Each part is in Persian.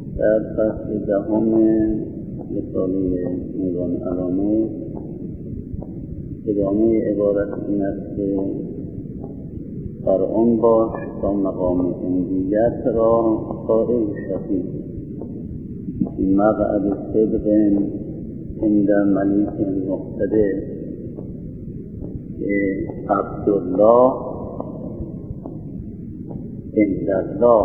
در فصل دهم رساله نوران علامه ادامه عبارت این است که بر آن باش تا مقام انبیت را قائل شوی مقعد صدق عند ملیک مقتدر که عبدالله عند الله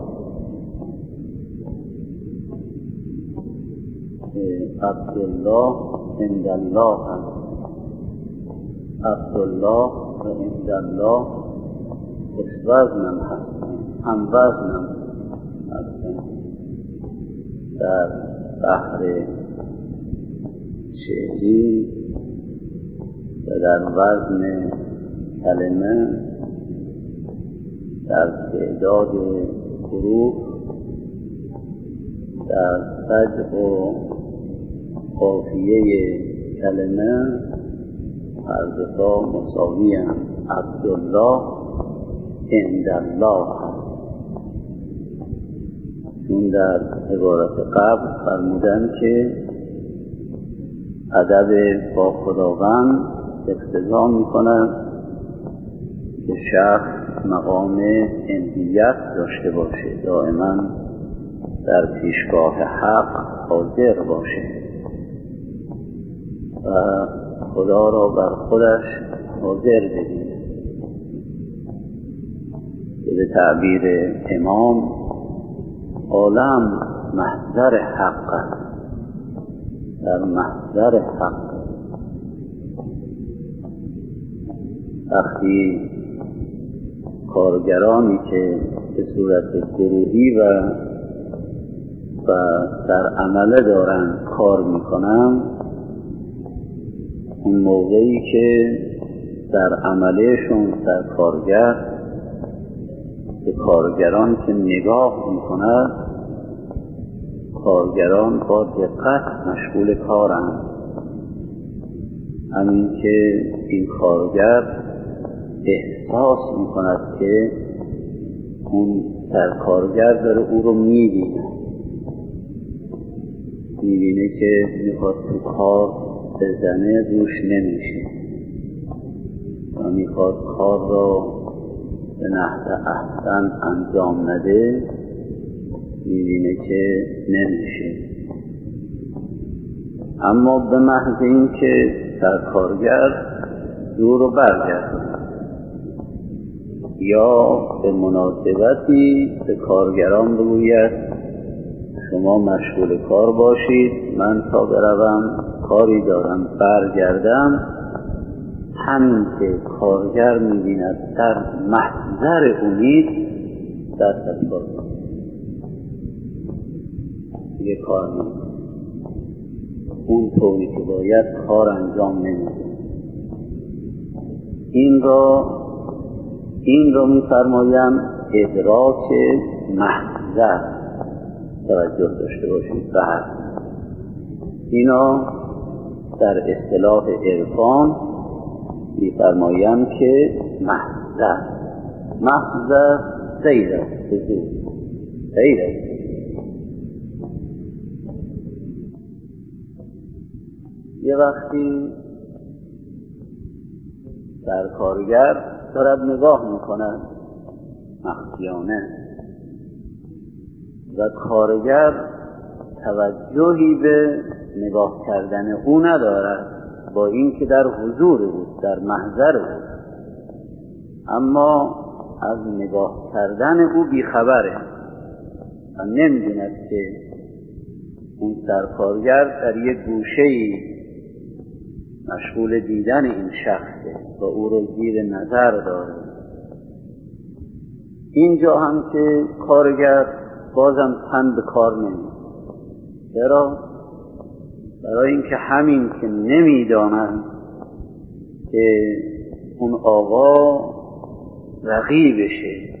عبدالله عند الله عبدالله و عند الله وزنم هستن، هم وزنم هستن در بحر شعری و در وزن کلمه در تعداد حروف در صدق و قافیه کلمه هر دو تا مساوی هم. عبدالله عند الله چون در عبارت قبل فرمودن که ادب با خداوند اقتضا می‌کند که شخص مقام انبیت داشته باشه، دائما در پیشگاه حق حاضر باشه و خدا را بر خودش حاضر ببینه. به تعبیر امام عالم محضر حق است، در محضر حق. وقتی کارگرانی که به صورت گروهی و در عمله دارن کار میکنن، اون موقعی که در عملشون در کارگر به کارگران که نگاه میکنند، کارگران با دقت مشغول کارند. همین که این کارگر احساس میکند که اون سرکارگر داره او رو میبینه که میخواد تو کار بزنه، روش نمیشه و میخواد کار را به نحو احسن انجام نده، میبینه که نمیشه. اما به محض این که سرکارگر رو رو برگردونه یا به مناسبتی به کارگران بگوید شما مشغول کار باشید، من تا بروم کاری دارم برگردم، همین که کارگر می‌بیند در محضر امید دست از کار یه کار می‌کنه، اون طوری که باید کار انجام نمیده. این را می‌فرمایم ادراک محضر، توجه داشته باشید. اینا در اصطلاح عرفان می‌فرمایم که محضر سیر است، سیر است. یه وقتی سرکارگر دارد نگاه می‌کند مخفیانه و کارگر توجهی به نگاه کردن او ندارد، با اینکه در حضور او، در محضر او، اما از نگاه کردن او بیخبره و نمی‌داند که اون سرکارگر در یک گوشه‌ای مشغول دیدن این شخصه و او رو زیر نظر داره. اینجا هم که کارگر بازم تن به کار نمی‌ده. چرا؟ برای اینکه همین که نمی‌داند که اون آقا رقیبشه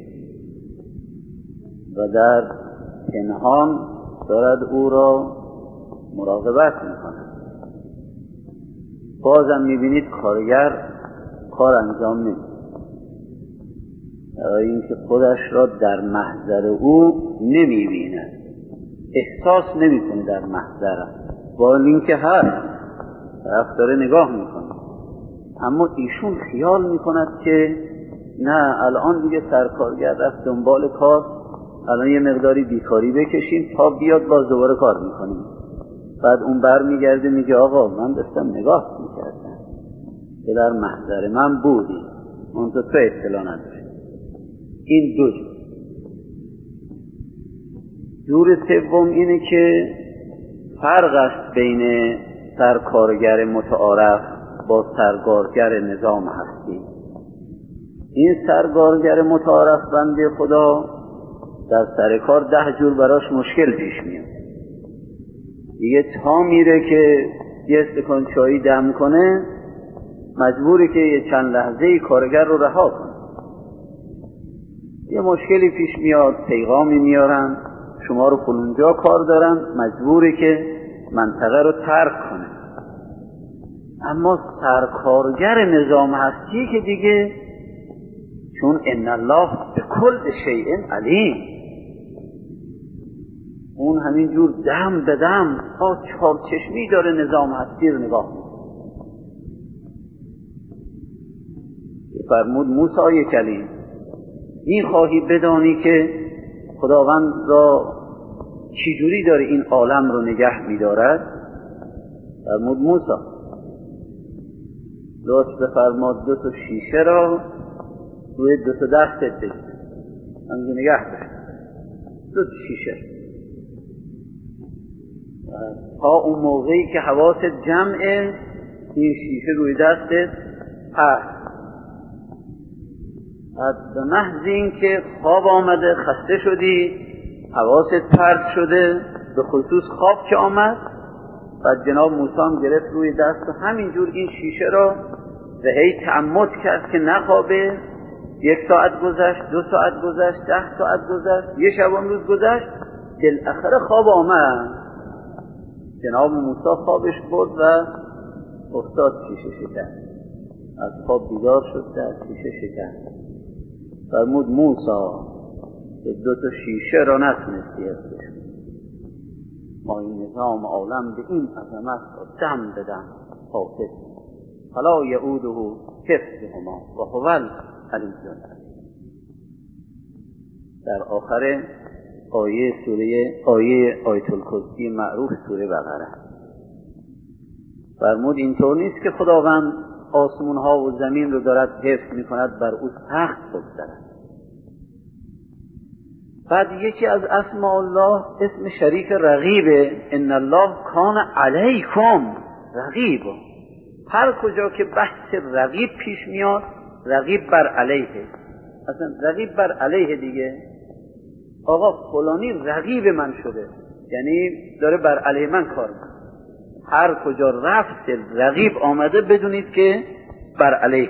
و در پنهان دارد او را مراقبت می‌کند، بازم می‌بینید کارگر کار انجام نمی‌ده، برای اینکه خودش را در محضر او نمی‌بیند. احساس نمیکنه در محضر با اینکه هست، طرف داره نگاه میکنه، اما ایشون خیال میکند که نه الان دیگه سرکارگر رفت دنبال کار، الان یه مقداری بیکاری بکشیم تا بیاد باز دوباره کار میکنیم. بعد اون بر میگرده میگه آقا من داشتم نگاه میکردم که در محضر من بودی، اون تو اطلاع نداری. این دو جور سوم اینه که فرق است بین سرکارگر متعارف با سرکارگر نظام هستی. این سرکارگر متعارف بنده خدا در سر کار 10 جور براش مشکل پیش میاد. دیگه تا میره که یه استکان چایی دم کنه مجبوری که یه چند لحظه کارگر رو رها کنه. یه مشکلی پیش میاد، پیغامی میارن شما رو فلونجا کار دارن، مجبوری که منطقه رو ترک کنه. اما سرکارگر نظام هستی که دیگه چون ان الله بكل شیء علیم، اون همینجور دم به دم تا چارچشمی داره نظام هستی رو نگاه میکنه. فرمود موسی کلیم میخواهی بدانی که خداوند را چجوری داره این عالم رو نگه میدارد؟ فرمود موسی لطف بفرماد 2 شیشه را روی 2 دستت بگیر، همینجور نگه داشت 2 شیشه تا اون موقعی که حواست جمعه این شیشه روی دستت هست. به محض این که خواب آمده، خسته شدی، حواست پرت شده، به خصوص خواب که آمد، بعد جناب موسی هم گرفت روی دست و همینجور این شیشه را و هی تعمد کرد که نخوابه. 1 ساعت گذشت، 2 ساعت گذشت، 10 ساعت گذشت، یه شب امروز گذشت، بالاخره خواب آمد. جناب موسی خوابش برد و افتاد شیشه شکست، از خواب بیدار شد و از شیشه شکست. فرمود موسی 2 شیشه را نتونستی حفظش، ما این نظام عالم به این عظمت را دم به دم حافظ فلا یعوده حفظهما و هو العلی العظیم. در آخر آیه آیت الکرسی معروف سوره بقره فرمود اینطور نیست که خداوند آسمان ها و زمین رو دارد حفظ می کند بر او سخت بگذرد. بعد یکی از اسماء الله اسم شریف رقیبه، ان الله کان علیکم رقیبا. هر کجا که بحث رقیب پیش میاد، رقیب بر علیه، اصلا رقیب بر علیه دیگه، آقا فلانی رقیب من شده، یعنی داره بر علیه من کار میکنه. هر کجا رفت رقیب آمده بدونید که بر علیه،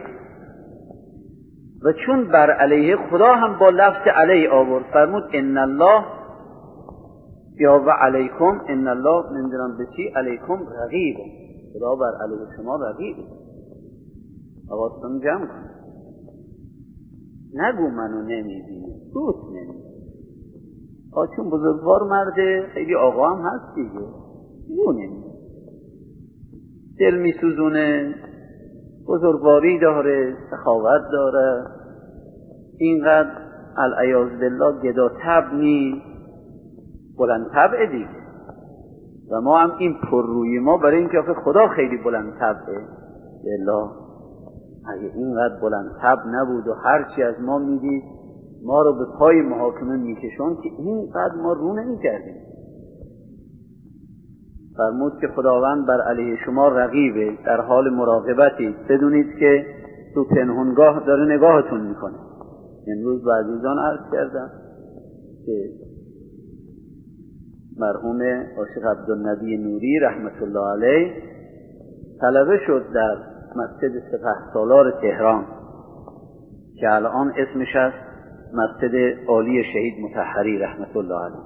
و چون بر علیه خدا هم با لفظ علیه آورد، فرمود ان الله یا و علیکم ان الله نمیدونم به چی علیکم رقیب، خدا بر علیه شما رقیب. آقاستون جمع کن، نگو منو نمیبینی، دوست نمیبینی. چون بزرگوار مرده خیلی آقا هم هست دیگه، نگو نمیبینی، دل میسوزونه، بزرگواری داره، سخاوت داره، اینقدر العیاذ بالله گدا طبع نیست، بلند طبع دیگه. و ما هم این پر روی ما برای اینکه آخه خدا خیلی بلند طبعه. بالله اگه اینقدر بلند طبع نبود و هرچی از ما میدید ما رو به پای محاکمه میکشون که اینقدر ما رو نمیکردیم. فرمود که خداوند بر علیه شما رقیبه، در حال مراقبتی، بدونید که تو پنهانگاه داره نگاهتون میکنه. امروز به عزیزان عرض کردم که مرحوم عاشق عبدالنبی نوری رحمت الله علیه طلبه شد در مسجد سپهسالار تهران که الان اسمش است مسجد عالی شهید مطهری رحمت الله علیه.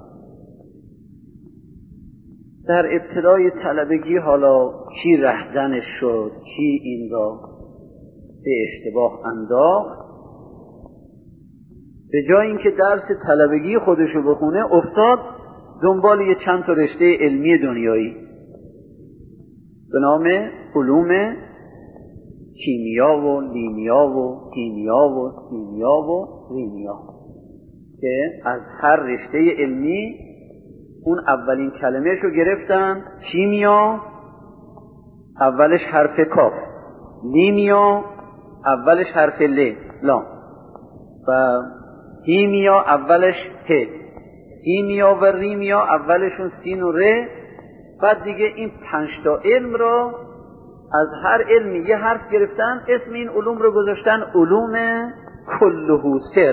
در ابتدای طلبگی حالا کی رهزنش شد، کی این را به اشتباه انداخت، به جای اینکه درس طلبگی خودشو بخونه افتاد دنبال یه چند تا رشته علمی دنیایی به نام علوم کیمیا و لیمیا و کیمیا و سیمیا و ریمیا که از هر رشته علمی اون اولین کلمه‌ش رو گرفتن. کیمیا اولش حرف کاف، لیمیا اولش حرف لام و کیمیا اولش ه، کیمیا و ریمیا اولشون سین و ر. بعد دیگه این 5 تا علم رو از هر علمی یه حرف گرفتن، اسم این علوم رو گذاشتن علوم کلهو سر.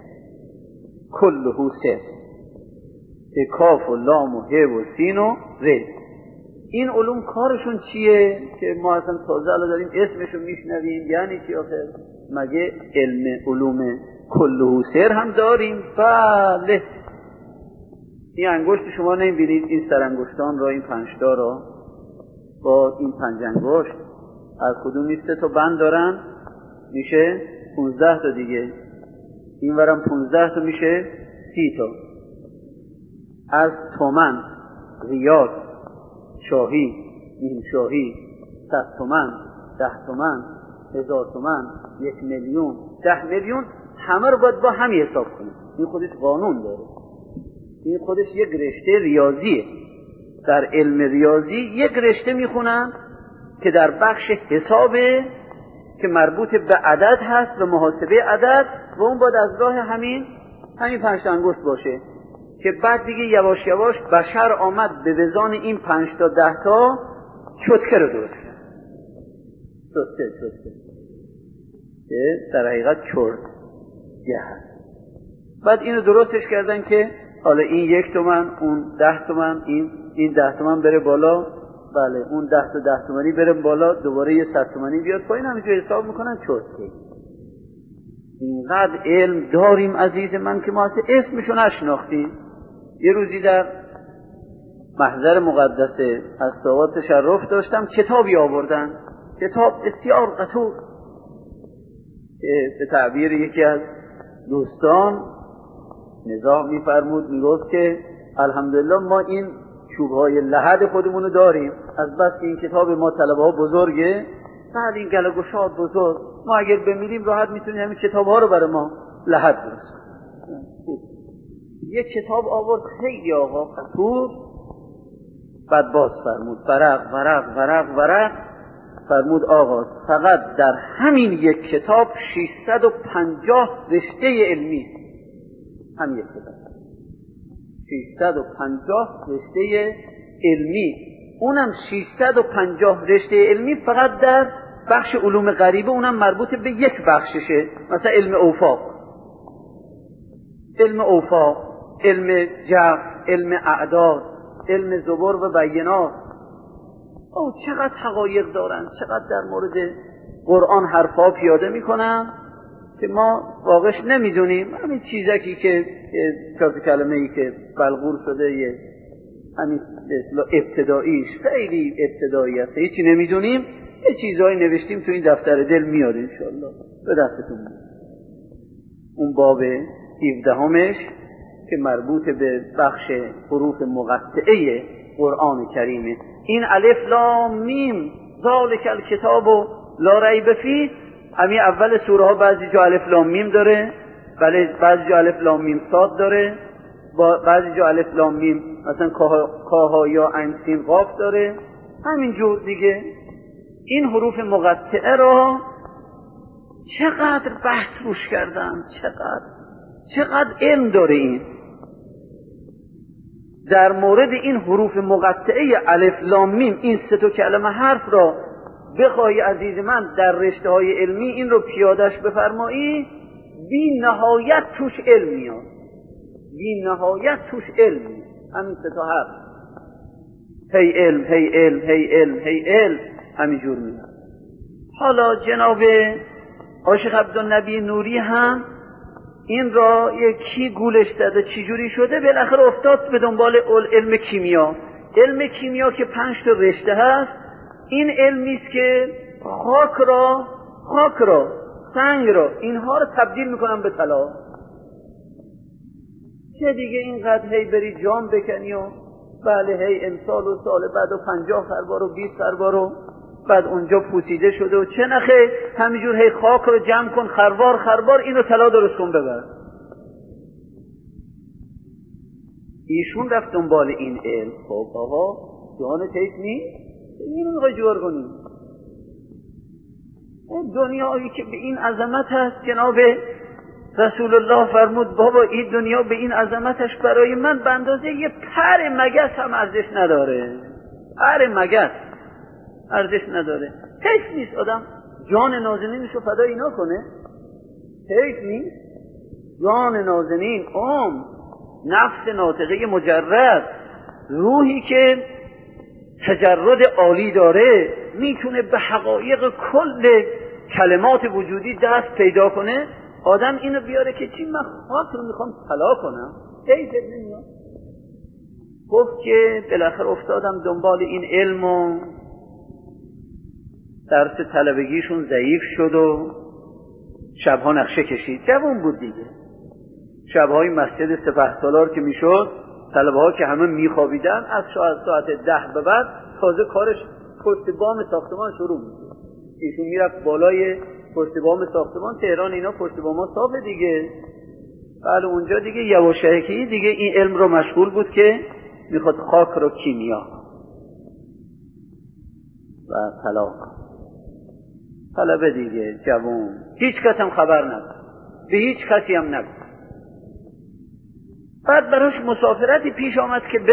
کلهو سر که کاف و لام و ه و سین و ر. این علوم کارشون چیه که ما اصلا تازه الان داریم اسمشو میشنویم؟ یعنی چی آخر؟ مگه علم علوم کلهو سر هم داریم؟ بله. این انگشت شما نمیبینید این سرانگشتان را، این 5 تا را با این 5 انگشت از کدوم 3 تا بند دارن، میشه 15 تا دیگه. این ورم 15 تا میشه 30 تا. از تومن، ریال، شاهی، نیم شاهی، 100 تومن، 10 تومن، 1000 تومن، 1 میلیون، 10 میلیون، همه رو باید با هم حساب کنیم. این خودش قانون داره. این خودش یک رشته ریاضیه. در علم ریاضی یک رشته میخونن که در بخش حسابه که مربوط به عدد هست و محاسبه عدد و اون باید از راه همین 5 انگشت باشه که بعد دیگه یواش یواش بشر آمد به وزان این 5 تا 10 تا چتکه رو درست کرد. چتکه که در حقیقت چرتگه هست. بعد اینو درستش کردن که حالا این 1 تومن، اون 10 تومن، این 10 تومن بره بالا، بله اون 10 تا 10 تومنی بره بالا، دوباره یه 100 تومنی بیاد پایین، همینجوری حساب میکنن چرتکه. اینقدر علم داریم عزیز من که ما اصلا اسمشو نشناختیم. یه روزی در محضر مقدس اساقات تشرف داشتم، کتابی آوردن، کتاب بسیار قطور که به تعبیر یکی از دوستان نزاع میفرمود، میگفت که الحمدلله ما این چوبهای لحد خودمونو داریم، از بس که این کتاب ما طلبه ها بزرگه، بعد این گله گشاد بزرگ، ما اگر بمیریم راحت میتونیم همین کتاب ها رو برای ما لحد درست کنیم. یک کتاب آورد خیلی آقا قطور، بعد باز فرمود ورق ورق ورق ورق، فرمود آقا فقط در همین یک کتاب 650 رشته علمی، همین یک کتاب 650 رشته علمی، اونم 650 رشته علمی فقط در بخش علوم غریبه، اونم مربوط به یک بخششه، مثلا علم اوفاق، علم جبر، علم اعداد، علم زبر و بینات. چقدر حقایق دارن، چقدر در مورد قرآن حرفا پیاده میکنن که ما واقعش نمیدونیم. همین چیزکی که کلمه‌ای که بلغور شده یه همین ابتداییش خیلی ابتدایی است، هیچی نمیدونیم، یه چیزایی نوشتیم تو این دفتر دل میاد انشالله به دستتون میاد. اون باب 17 که مربوط به بخش حروف مقطعه قرآن کریمه. این الف لام میم ذالک الکتاب لا ریب فیه، همین اول سوره ها بعضی جا الف لام میم داره، بعضی جا الف لام میم صاد داره، بعضی جا الف لام میم مثلا کاها یا عین سین قاف داره. همینجور دیگه این حروف مقطعه را چقدر بحث روش کردن، چقدر علم داره این. در مورد این حروف مقطعه الف لام میم، این 3 تا کلمه حرف را بخوای عزیز من در رشته های علمی این رو پیادش بفرمایی، بی نهایت توش علم میاد، بی نهایت توش علم میاد. همین 3 تا حرف هی علم هی علم هی علم هی علم همینجور میاد. حالا جناب عاشق عبدالنبی نوری هم این را یکی گولش داده، چی جوری شده بالاخره افتاد به دنبال علم کیمیا. علم کیمیا که 5 تا رشته هست، این علمی است که خاک را، سنگ را، اینها رو تبدیل میکنن به طلا. چه دیگه اینقدر هی بری جام بکنی و بله هی امسال و سال بعد و 50 خروار و 20 خروار و بعد اونجا پوسیده شده و چه نخه همینجور هی خاک رو جمع کن خروار اینو طلا درست کن ببر. ایشون رفت دنبال این علم. خب آقا جان تیک نیست اینو میخوای جوار کنی؟ دنیایی که به این عظمت هست جناب رسول الله فرمود بابا این دنیا به این عظمتش برای من به اندازه یه پر مگس هم ارزش نداره. پر مگس ارزش نداره. حیف نیست آدم جان نازنینشو فدا اینا کنه؟ حیف نیست؟ جان نازنین نفس ناطقه مجرد، روحی که تجرد عالی داره، میتونه به حقایق کل کلمات وجودی دست پیدا کنه. آدم اینو بیاره که چی من خاک رو میخوام طلا کنم؟ حیفت نمیاد؟ گفت که بالاخره افتادم دنبال این علم و درس طلبگیشون ضعیف شد و شبها نقشه کشید. جوان بود دیگه. شبهای مسجد سپهسالار که میشد طلبه ها که همه میخوابیدن از ساعت 10 به بعد تازه کارش پشت بام ساختمان شروع میشه. ایشون میرفت بالای پشت بام ساختمان. تهران اینا پشت بام صافه دیگه. بله اونجا دیگه یواشکی دیگه این علم رو مشغول بود که میخواد خاک رو کیمیا و طلبه دیگه جوان. هیچ کس هم خبر نداره، به هیچ کسی هم نگفت. بعد براش مسافرتی پیش آمد که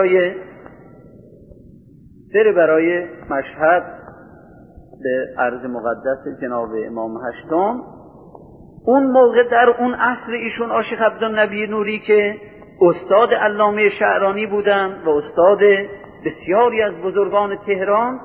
بره برای مشهد به عرض مقدس جناب امام هشتم. اون موقع در اون عصر ایشون عاشق عبدالنبی نوری که استاد علامه شعرانی بودن و استاد بسیاری از بزرگان تهران،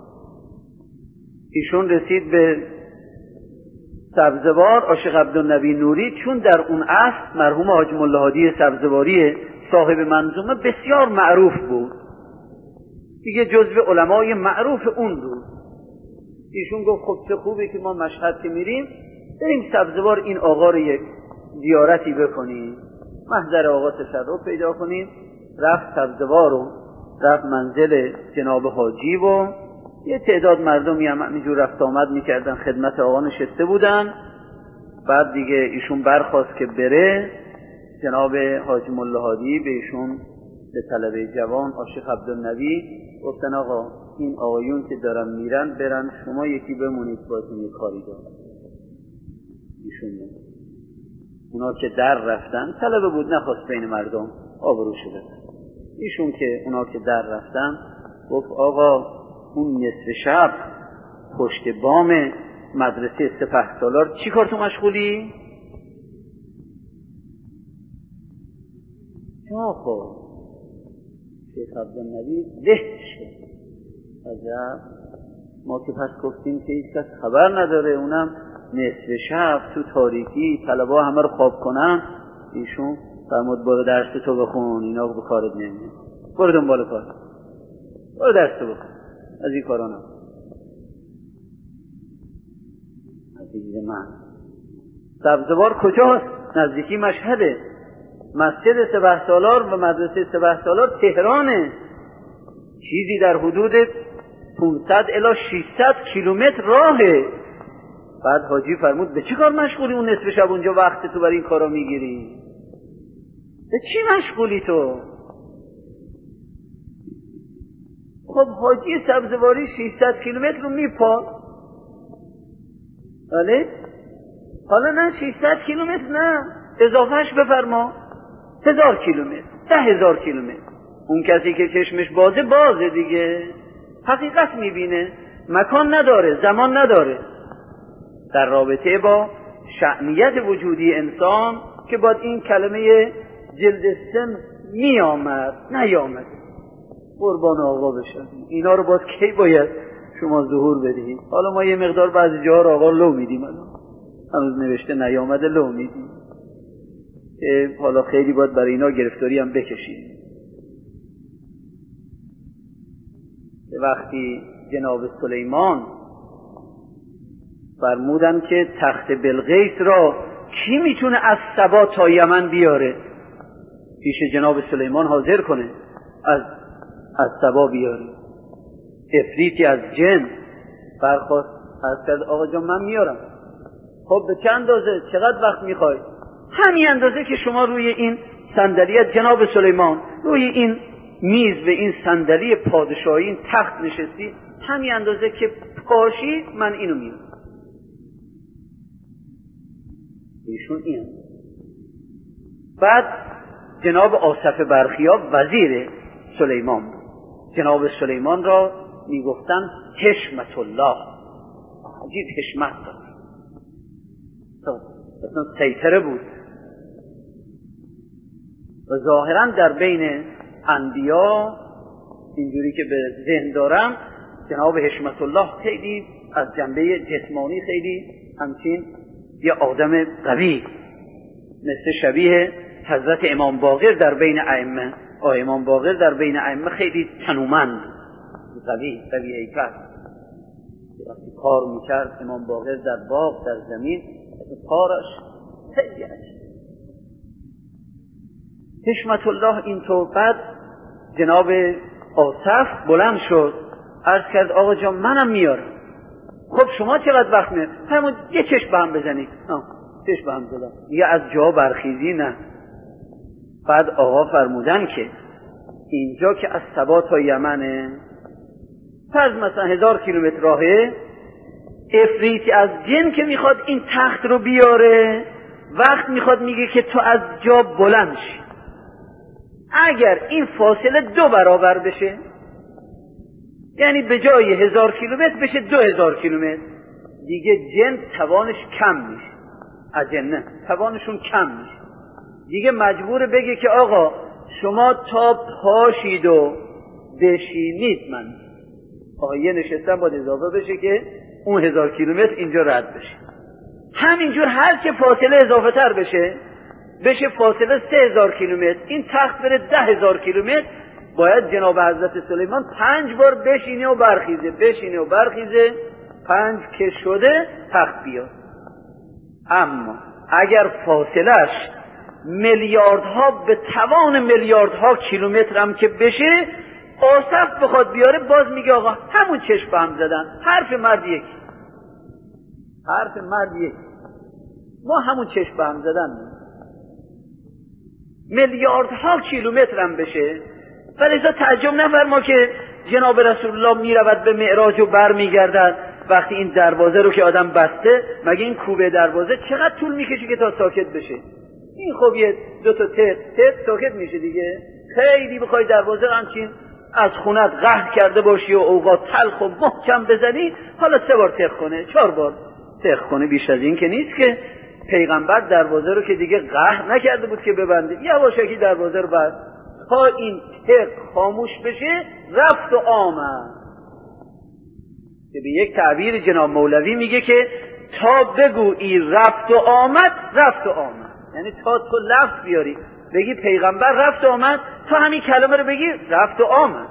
ایشون رسید به سبزوار. عاشق عبدالنبی نوری چون در اون عصر مرحوم حاج ملا هادی سبزواری صاحب منظومه بسیار معروف بود دیگه، جزو علمای معروف اون بود. ایشون گفت خب چه خوبه که ما مشهد که میریم بریم سبزوار این آقا رو یک زیارتی بکنیم، محضر آقا تشرف پیدا کنیم. رفت سبزوار و رفت منزل جناب حاجی و یه تعداد مردمی هم همینجور رفت آمد میکردن، خدمت آقا نشسته بودن. بعد دیگه ایشون برخواست که بره. جناب حاج ملا هادی به ایشون به طلبه جوان عاشق عبدالنبی گفتن آقا این آقایون که دارن میرن برن، شما یکی بمونید باتون یه کاری دارن. ایشون اونا که در رفتن، طلبه بود نخواست بین مردم آبرو شده. ایشون که اونا که در رفتن گفت آقا اون نصف شب پشت بام مدرسه سپهسالار چی کار تو مشغولی؟ آقا شیخ عبدالنبی ذهن شد. عجب، ما که پس گفتیم که هیچ کس خبر نداره، اونم نصف شب تو تاریکی طلبه ها همه رو خواب کنن. ایشون فرمود برو درس تو بخون، اینا به کارت نمیاد، برو دنبال کار، برو درس تو بخون، از این کارا نه. عزیز من سبزوار کجاست؟ نزدیکی مشهده. مسجد سپهسالار و مدرسه سپهسالار تهرانه. چیزی در حدود 500 الی 600 کیلومتر راهه. بعد حاجی فرمود به چی کار مشغولی اون نصف شب اونجا وقت تو برای این کارا میگیری؟ به چی مشغولی تو؟ خب حاجی سبزواری 600 کیلومتر رو میپاد. بله؟ حالا نه 600 کیلومتر نه، اضافهش بفرما 1000 کیلومتر، 10,000 کیلومتر. اون کسی که چشمش بازه دیگه، حقیقت میبینه، مکان نداره، زمان نداره. در رابطه با شأنیت وجودی انسان که باید این کلمه جلد سن میامد نیامد، قربان آقا بشن. اینا رو باید کی باید شما ظهور بدهید؟ حالا ما یه مقدار بعضی جاها رو آقا لو میدیم، هنوز نوشته نیامده لو میدیم. حالا خیلی باید برای اینا گرفتاری هم بکشید. وقتی جناب سلیمان فرمودن که تخت بلقیس را کی میتونه از سبا تا یمن بیاره؟ پیش جناب سلیمان حاضر کنه، از سبا بیاره. افریتی از جن برخواست، عرض کرد آقا جان من میارم. خب به چند اندازه؟ چقدر وقت میخوای؟ همین اندازه که شما روی این صندلی از جناب سلیمان، روی این میز به این صندلی پادشاهی، این تخت نشستی، همین اندازه که پاشی من اینو میارم. ایشون این. بعد جناب آصف برخیاب وزیر سلیمان، جناب سلیمان را میگفتن حشمت الله، عجیب حشمت داشت، اصلا سیطره بود و ظاهرا در بین انبیا اینجوری که به ذهن دارم جناب حشمت الله خیلی از جنبه جسمانی خیلی همچین یه آدم قوی، مثل شبیه حضرت امام باقر در بین ائمه. امام باقر در بین ائمه خیلی تنومند، قوی هیکل. وقتی کار میکرد امام باقر در باغ در زمین، کارش خیلی عجیب. حشمت الله اینطور. بعد جناب آصف بلند شد، عرض کرد آقا جان منم میارم. خب شما چقدر وقت میاد؟ همون یه چشم به هم بزنید. چشم به هم زدن. یه از جا برخیزی نه. بعد آقا فرمودن که اینجا که از سبا تا یمنه، پس مثلا 1000 کیلومتر راهه، افریتی از جن که میخواد این تخت رو بیاره، وقت میخواد میگه که تو از جا بلند شی. اگر این فاصله 2 برابر بشه، یعنی به جای 1000 کیلومتر بشه 2000 کیلومتر، دیگه جن توانش کم میشه، اجنه توانشون کم میشه، دیگه مجبور بگه که آقا شما تا پاشید و بشینید، من آقا یه نشستن باید اضافه بشه که اون 1000 کیلومتر اینجا رد بشه. همینجور هر چه فاصله اضافه تر بشه فاصله 3000 کیلومتر، این تخت بره 10000 کیلومتر، باید جناب حضرت سلیمان 5 بار بشینه و برخیزه 5 که شده تخت بیاد. اما اگر فاصلش میلیاردها به توان میلیاردها کیلومتر هم که بشه، آصف بخواد بیاره، باز میگه آقا همون چشم به هم زدن، حرف مرد یک، ما همون چشم به هم زدن. میلیاردها کیلومتر هم بشه. ولی تعجب نفرما که جناب رسول الله میرود به معراج و بر میگردد، وقتی این دروازه رو که آدم بسته، مگه این کوبه دروازه چقدر طول میکشه که تا ساکت بشه؟ این خب یه 2 تا تق ساکت میشه دیگه. خیلی بخوای دروازه همچین از خونت قهر کرده باشی و اوقات تلخ و محکم بزنی، حالا 3 بار تق کنه، 4 بار تق کنه، بیش از این که نیست. که پیغمبر دروازه رو که دیگه قهر نکرده بود که ببنده، یواشکی دروازه رو بست تا این تق خاموش بشه، رفت و آمد. که به یک تعبیر جناب مولوی میگه که تا بگویی رفت و آمد، یعنی تا تو لفظ بیاری بگی پیغمبر رفت و آمد، تا همین کلمه رو بگی رفت و آمد.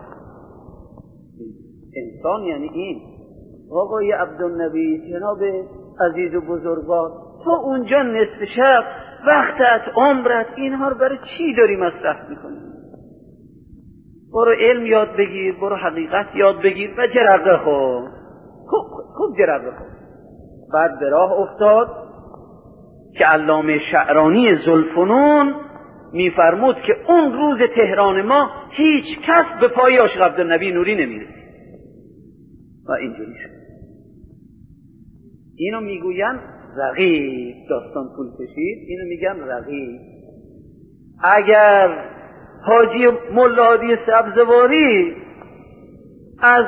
انسان یعنی این. آقای عبدالنبی، جناب عزیز و بزرگوار، تو اونجا نصف شب، وقتت، عمرت، اینها رو برای چی داری مصرف میکنی؟ برو علم یاد بگیر، برو حقیقت یاد بگیر و جرقه خور، خوب جرقه خور. بعد به راه افتاد که علامه شعرانی ذوالفنون میفرمود که اون روز تهران ما هیچ کس به پای عاشق عبدالنبی نوری نمیرسید و اینجوری شد. اینو میگوین رقیب، داستان طول کشید، اینو میگن رقیب. اگر حاجی ملادی سبزواری از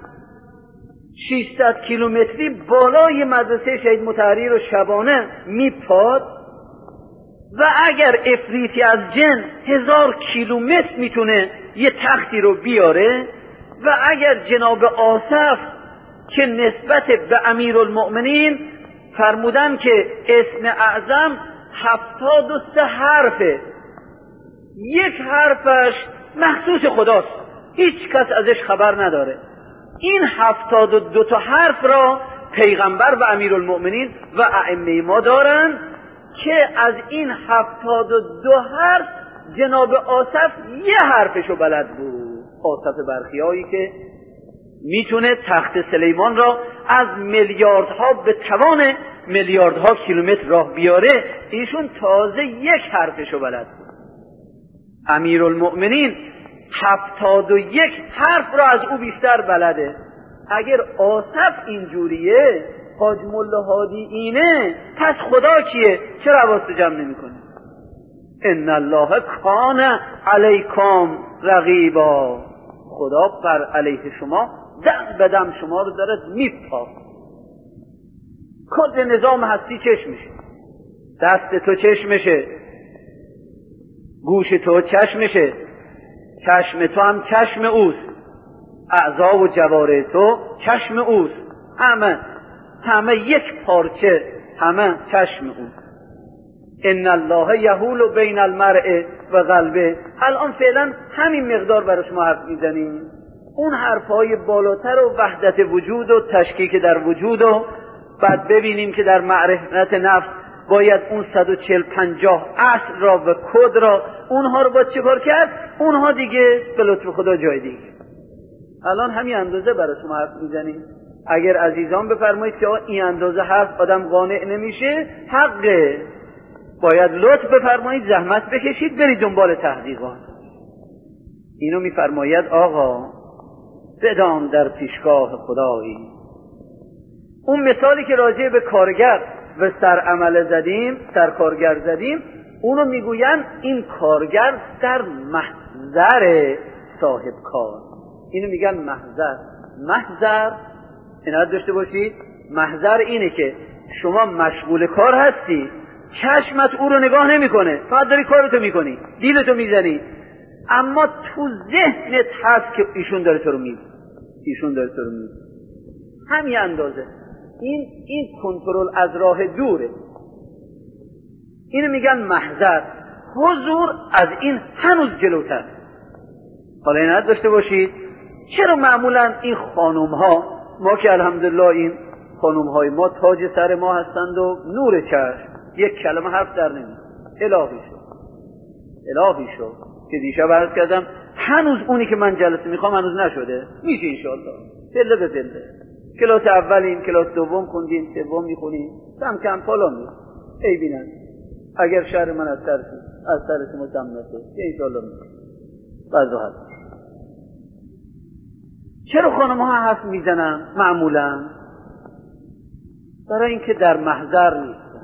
600 کیلومتری بالای مدرسه شهید مطهری رو شبانه میپاد و اگر افریتی از جن 1000 کیلومتر میتونه یه تختی رو بیاره و اگر جناب آصف که نسبت به امیرالمؤمنین فرمودن که اسم اعظم 73 حرفه، یک حرفش مخصوص خداست، هیچ کس ازش خبر نداره، این 72 تا حرف را پیغمبر و امیرالمؤمنین و ائمه ما دارن که از این 72 حرف جناب آصف یه حرفشو بلد بود، آصف برخیایی که میتونه تخت سلیمان را از میلیاردها به توان میلیاردها کیلومتر راه بیاره، ایشون تازه یک حرفشو بلد بود. امیرالمؤمنین 71 حرف را از او بیشتر بلده. اگر آصف اینجوریه، حاج ملا هادی اینه، پس خدا کیه؟ چرا حواس جمع نمی‌کنه؟ ان الله کان علیکم رقیبا، خدا بر علیه شما دم به دم شما رو داره میپا. کل نظام هستی چشمشه، دست تو چشمشه، گوش تو چشمشه، چشم تو هم چشم اوست، اعضا و جوارح تو چشم اوست، همه یک پارچه، همه چشم اوست. ان الله یحول بین المرء و قلبه. الان فعلا همین مقدار برای شما حرف میزنیم، اون حرفهای بالاتر و وحدت وجود و تشکیک در وجود، و بعد ببینیم که در معرفت نفس باید اون 140-150 اصل را و کد را، اونها رو باید چه کار کرد؟ اونها دیگه به لطف خدا جای دیگه. الان همین اندازه برای شما حرف میزنیم. اگر عزیزان بفرمایید که این اندازه حرف آدم قانع نمیشه، حقه، باید لطف بفرمایید زحمت بکشید برید دنبال تحقیقات. اینو میفرماید آقا بدان در پیشگاه خدایی. اون مثالی که راجع به کارگر و سرعمل زدیم، سرکارگر زدیم، اونو میگوین این کارگر در محضر صاحب کار، اینو میگن محضر. محضر عنایت داشته باشید، محضر اینه که شما مشغول کار هستی، چشمت او رو نگاه نمیکنه، فقط داری کارتو میکنی، دیلتو میزنی، اما تو ذهنت هست که ایشون داره تو رو میبینه، ایشون داره تو رو میبینه. همین اندازه. این کنترل از راه دوره، اینو میگن محضر. حضور از این هنوز جلوتر. حالا عنایت داشته باشید، چرا معمولا این خانوم ها، ما که الحمدلله این خانوم های ما تاج سر ما هستند و نور چشم، یک کلمه حرف در نمی، الهی شد که دیشب عرض کردم هنوز اونی که من جلسه میخوام هنوز نشده، میشه انشاءالله پله به پله. کلاس اولیم، کلاس دوم خوندیم، سوم میخونیم، کم پالا میریم. ای بینن اگر شهر من از سر شما کم نشه که انشاءالله میشه وضاحت. چرا خانم ها حرف میزنن؟ معمولا برای اینکه در محضر نیستن.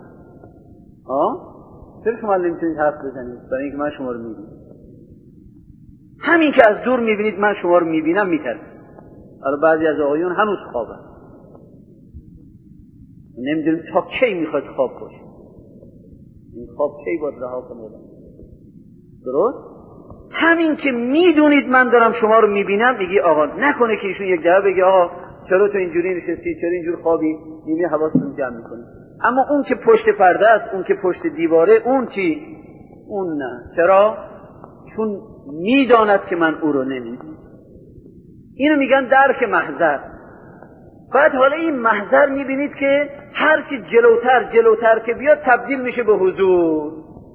چرا شما نمیتونید حرف بزنید؟ برای اینکه من شما رو میبینم. همین که از دور میبینید من شما رو میبینم میترسید. حالا بعضی از آقایون هنوز خوابن، نمیدونیم تا کی میخواد خواب باشه، این خواب کی باید رها کنه. درست؟ همین که میدونید من دارم شما رو میبینم، میگی آقا نکنه که ایشون یک دفعه بگه آقا چرا تو اینجوری نشستی، چرا اینجور خوابی، نیمه حواستون جمع میکنی. اما اون که پشت پرده است، اون که پشت دیواره، اون چی؟ اون نه. چرا؟ چون میداند که من او رو نمیبینم. اینو میگن درک محضر. بعد حالا این محضر میبینید که هر چی جلوتر که بیاد تبدیل میشه به حضور.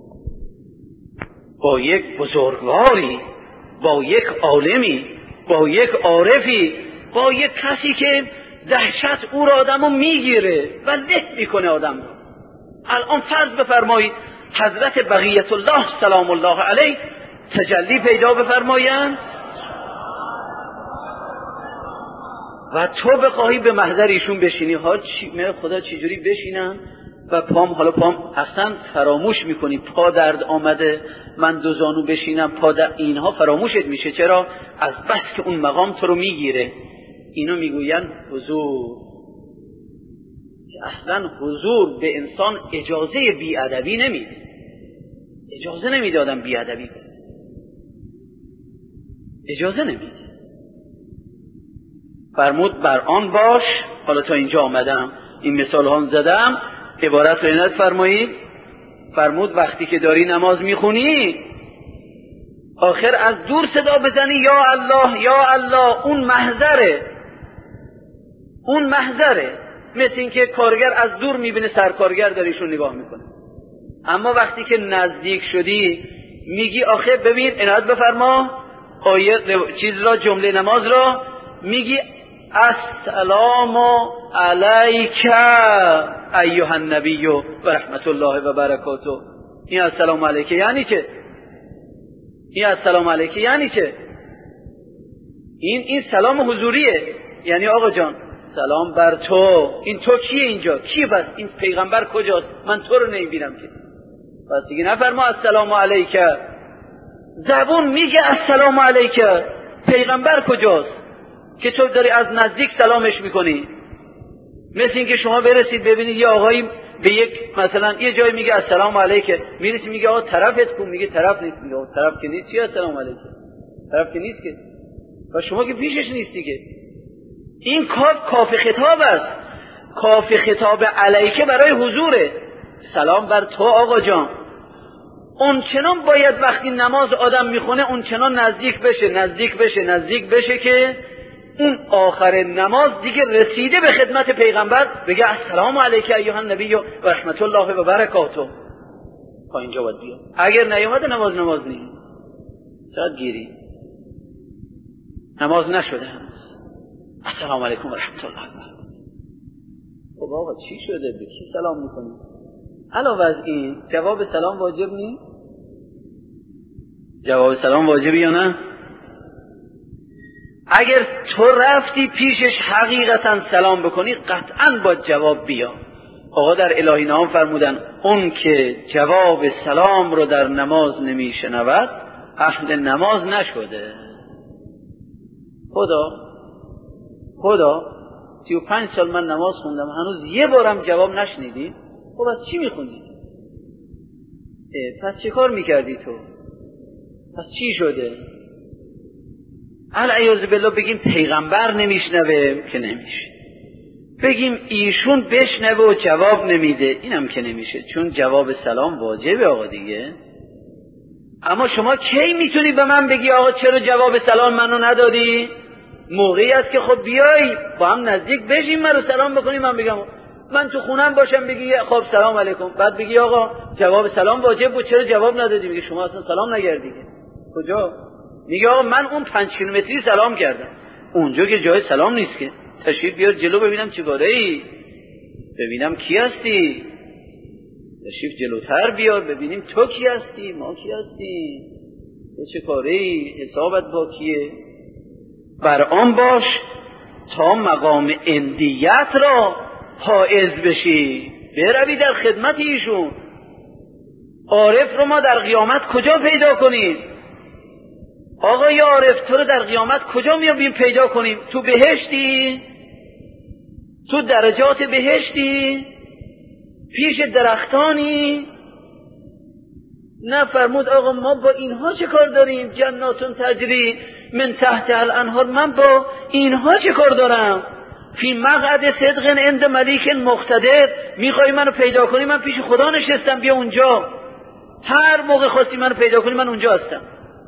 با یک بزرگواری، با یک عالمی، با یک عارفی، با یک کسی که دهشت او را آدمو میگیره و له میکنه آدم رو. الان فرض بفرمایید حضرت بقیت الله سلام الله علیه تجلی پیدا بفرمایند و تو بخواهی به محضر ایشون بشینی. خدا چجوری بشینم و حالا پام اصلا فراموش میکنی، پا درد آمده، من دو زانو بشینم، اینها فراموشت میشه. چرا؟ از بس که اون مقام تو رو میگیره. اینو میگوین حضور. اصلا حضور به انسان اجازه بیادبی نمیده، اجازه نمیدادم بیادبی کنه، اجازه نمیده. فرمود بر آن باش. حالا تا اینجا آمدم این مثال ها زدم، عبارت رو اینت فرمایید. فرمود وقتی که داری نماز میخونی آخر از دور صدا بزنی یا الله یا الله، اون محضره. مثل این که کارگر از دور میبینه سرکارگر داره ایشون نگاه میکنه، اما وقتی که نزدیک شدی میگی آخه ببین عنایت بفرما آیه چیز را، جمله نماز را میگی السلام علیک ایها النبی و رحمت الله و برکاته. این السلام علیک یعنی چه؟ این السلام علیک یعنی چه؟ این سلام حضوریه، یعنی آقا جان سلام بر تو. این تو کیه اینجا؟ کی بس؟ این پیغمبر کجاست؟ من تو رو نمیبینم که. پس دیگه نفرما السلام علیک. زبون میگه السلام علیک، پیغمبر کجاست که تو داری از نزدیک سلامش میکنی؟ مثل این که شما برسید ببینید یه آقایی به یک مثلا یه جای میگه السلام علیک، میرسی میگه آقا طرفت کو؟ میگه طرف نیست. میگه طرف که نیست چی السلام علیک؟ طرف که نیست که، و شما که پیشش نیستی که. این کاف خطاب است. کاف خطاب علیکه برای حضوره. سلام بر تو آقا جان. اون چنان باید وقتی نماز آدم میخونه اون چنان نزدیک بشه که اون آخر نماز دیگه رسیده به خدمت پیغمبر بگه السلام علیک ایها النبی و رحمت الله و برکاته. تا اینجا باید بیاد. اگر نیومده نماز نیست. شاید گیری نماز نشده هنوز. السلام علیکم و رحمت الله و برکاته. خب آقا چی شده؟ به کی سلام میکنی؟ علاوه از این جواب سلام واجب نیست؟ جواب سلام واجبی یا نه؟ اگر تو رفتی پیشش حقیقتا سلام بکنی قطعا با جواب بیا. آقا در الهی نام فرمودن اون که جواب سلام رو در نماز نمیشنود اهل نماز نشده. خدا 35 سال من نماز خوندم هنوز یه بارم جواب نشنیدی؟ خب از چی میخوندی؟ پس چه کار میکردی تو؟ پس چی شده؟ العیاذ بالله بگیم پیغمبر نمیشنوه که نمیشه، بگیم ایشون بشنوه و جواب نمیده، اینم که نمیشه، چون جواب سلام واجبه آقا دیگه. اما شما کی میتونی به من بگی آقا چرا جواب سلام منو ندادی؟ موقعی است که خب بیایی با هم نزدیک بشیم من رو سلام بکنی، من بگم من تو خونم باشم بگی خب سلام علیکم، بعد بگی آقا جواب سلام واجب بود چرا جواب ندادی؟ میگه شما اصلا سلام نکردی. کجا؟ میگه آقا من اون 5 کیلومتری سلام کردم. اونجا که جای سلام نیست که. تشریف بیار جلو ببینم چیکاره ای، ببینم کی هستی. تشریف جلوتر بیار ببینیم تو کی هستی، ما کی هستی، تو چه کاره ای، حسابت با کیه. بر آن باش تا مقام اندیت را حائز بشی، بروی در خدمت ایشون. عارف رو ما در قیامت کجا پیدا کنیم؟ آقا یا عارف تو رو در قیامت کجا میابیم پیدا کنیم؟ تو بهشتی؟ تو درجات بهشتی؟ پیش درختانی؟ نه فرمود آقا ما با اینها چه کار داریم؟ جناتون تجری من تحت الانهار، من با اینها چه کار دارم؟ فی مقعد صدق عند ملیک مقتدر. میخوای منو پیدا کنی؟ من پیش خدا نشستم، بیا اونجا. هر موقع خواستی منو پیدا کنی من اونجا هستم.